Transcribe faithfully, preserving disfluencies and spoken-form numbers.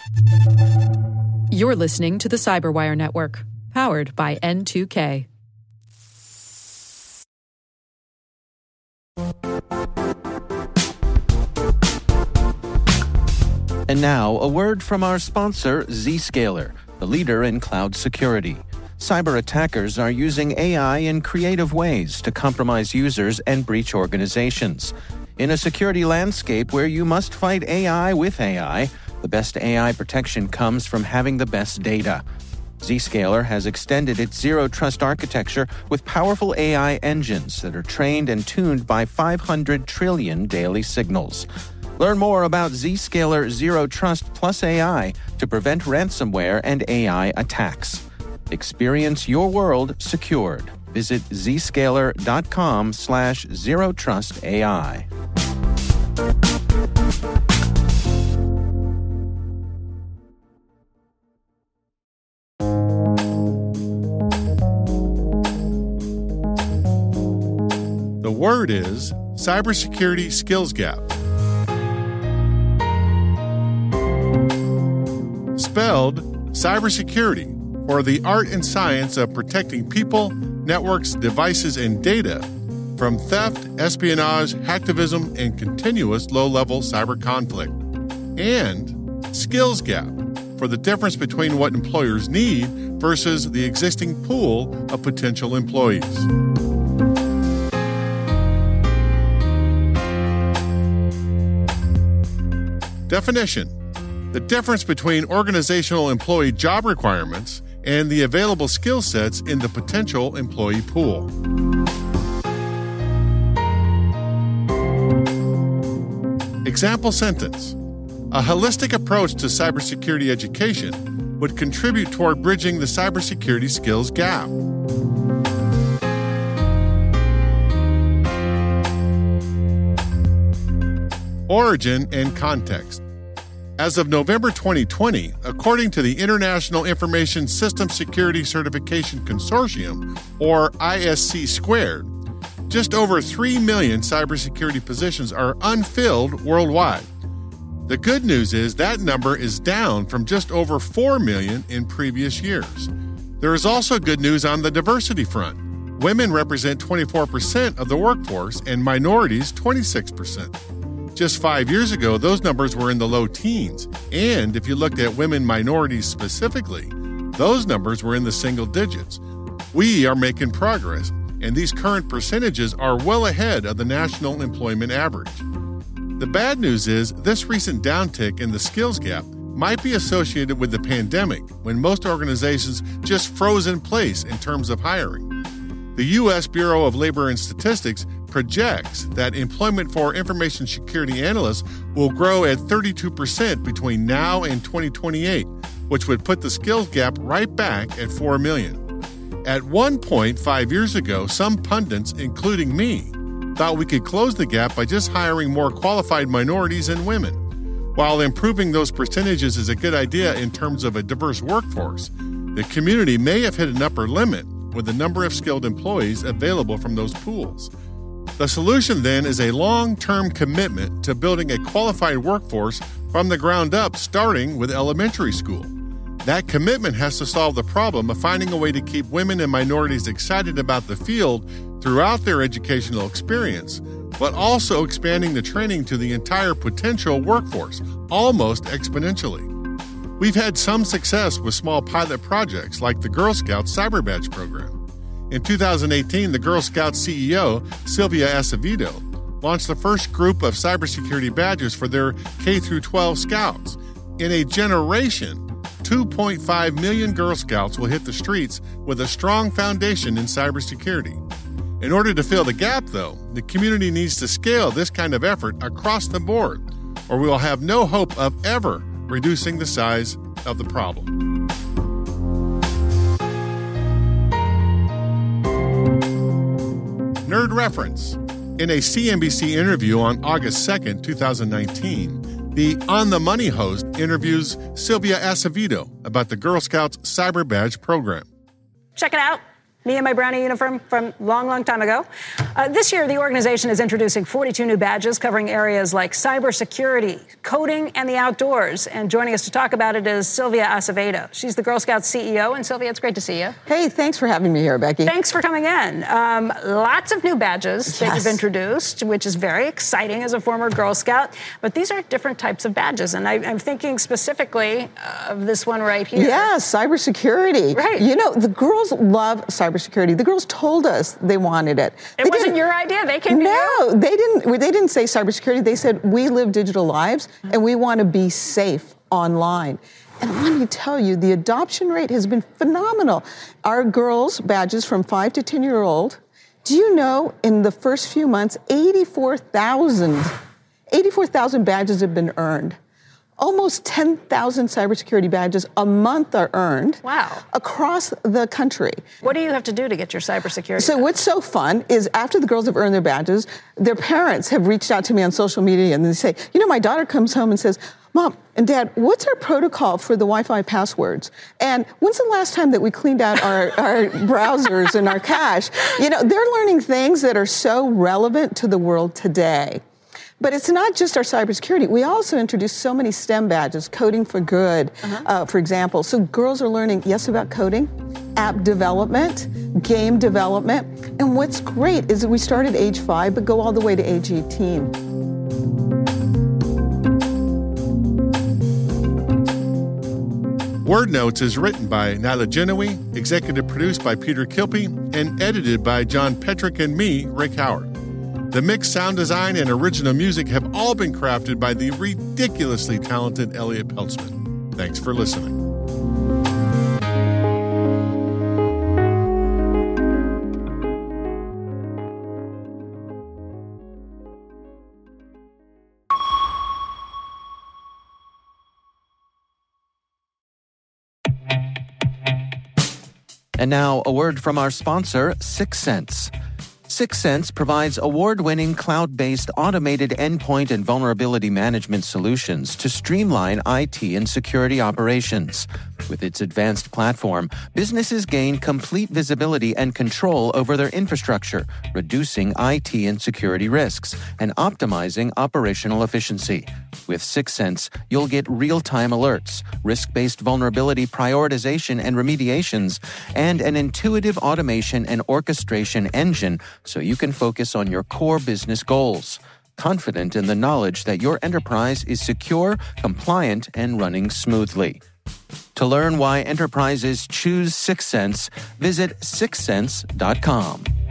You're listening to the Cyberwire Network, powered by N two K. And now, a word from our sponsor, Zscaler, the leader in cloud security. Cyber attackers are using A I in creative ways to compromise users and breach organizations. In a security landscape where you must fight A I with A I, the best A I protection comes from having the best data. Zscaler has extended its zero-trust architecture with powerful A I engines that are trained and tuned by five hundred trillion daily signals. Learn more about Zscaler Zero Trust Plus A I to prevent ransomware and A I attacks. Experience your world secured. Visit zscaler.com slash zero trust AI. The word is cybersecurity skills gap. Spelled cybersecurity, for the art and science of protecting people, networks, devices, and data from theft, espionage, hacktivism, and continuous low-level cyber conflict. And skills gap, for the difference between what employers need versus the existing pool of potential employees. Definition: the difference between organizational employee job requirements and the available skill sets in the potential employee pool. Example sentence: a holistic approach to cybersecurity education would contribute toward bridging the cybersecurity skills gap. Origin and context. As of November twenty twenty, according to the International Information System Security Certification Consortium, or I S C squared, just over three million cybersecurity positions are unfilled worldwide. The good news is that number is down from just over four million in previous years. There is also good news on the diversity front. Women represent twenty-four percent of the workforce and minorities twenty-six percent. Just five years ago, those numbers were in the low teens, and if you looked at women minorities specifically, those numbers were in the single digits. We are making progress, and these current percentages are well ahead of the national employment average. The bad news is this recent downtick in the skills gap might be associated with the pandemic, when most organizations just froze in place in terms of hiring. The U S Bureau of Labor and Statistics projects that employment for information security analysts will grow at thirty-two percent between now and twenty twenty-eight, which would put the skills gap right back at four million. At one point five years ago, some pundits, including me, thought we could close the gap by just hiring more qualified minorities and women. While improving those percentages is a good idea in terms of a diverse workforce, the community may have hit an upper limit with the number of skilled employees available from those pools. The solution then is a long-term commitment to building a qualified workforce from the ground up, starting with elementary school. That commitment has to solve the problem of finding a way to keep women and minorities excited about the field throughout their educational experience, but also expanding the training to the entire potential workforce, almost exponentially. We've had some success with small pilot projects like the Girl Scouts Cyber Badge program. In two thousand eighteen, the Girl Scouts C E O, Sylvia Acevedo, launched the first group of cybersecurity badges for their K through twelve scouts. In a generation, two point five million Girl Scouts will hit the streets with a strong foundation in cybersecurity. In order to fill the gap, though, the community needs to scale this kind of effort across the board, or we will have no hope of ever reducing the size of the problem. Nerd reference. In a C N B C interview on August second, twenty nineteen, the On the Money host interviews Sylvia Acevedo about the Girl Scouts Cyber Badge program. Check it out. Me and my brownie uniform from long, long time ago. Uh, this year, the organization is introducing forty-two new badges covering areas like cybersecurity, coding, and the outdoors. And joining us to talk about it is Sylvia Acevedo. She's the Girl Scouts C E O. And Sylvia, it's great to see you. Hey, thanks for having me here, Becky. Thanks for coming in. Um, lots of new badges Yes. that you've introduced, which is very exciting as a former Girl Scout. But these are different types of badges. And I, I'm thinking specifically of this one right here. Yeah, cybersecurity. Right. You know, the girls love cybersecurity. The girls told us they wanted it. It They wasn't didn't- your idea. They came to No, you. they didn't. They didn't say cybersecurity. They said we live digital lives and we want to be safe online. And let me tell you, the adoption rate has been phenomenal. Our girls' badges from five to ten year old. Do you know in the first few months, eighty-four thousand, eighty-four thousand badges have been earned. Almost ten thousand cybersecurity badges a month are earned. Wow. Across the country. What do you have to do to get your cybersecurity? So what's so fun is after the girls have earned their badges, their parents have reached out to me on social media and they say, you know, my daughter comes home and says, Mom and Dad, what's our protocol for the Wi-Fi passwords? And when's the last time that we cleaned out our, our browsers and our cache? You know, they're learning things that are so relevant to the world today. But it's not just our cybersecurity. We also introduced so many STEM badges, coding for good, uh-huh. uh, for example. So girls are learning, yes, about coding, app development, game development. And what's great is that we start at age five, but go all the way to age eighteen. Word Notes is written by Nyla Genoe, executive produced by Peter Kilpie, and edited by John Petrick and me, Rick Howard. The mix, sound design, and original music have all been crafted by the ridiculously talented Elliot Peltzman. Thanks for listening. And now, a word from our sponsor, Six Sense. Six Sense provides award-winning cloud-based automated endpoint and vulnerability management solutions to streamline I T and security operations. With its advanced platform, businesses gain complete visibility and control over their infrastructure, reducing I T and security risks and optimizing operational efficiency. With Six Sense, you'll get real-time alerts, risk-based vulnerability prioritization and remediations, and an intuitive automation and orchestration engine so you can focus on your core business goals, confident in the knowledge that your enterprise is secure, compliant, and running smoothly. To learn why enterprises choose Six Sense, visit six sense dot com.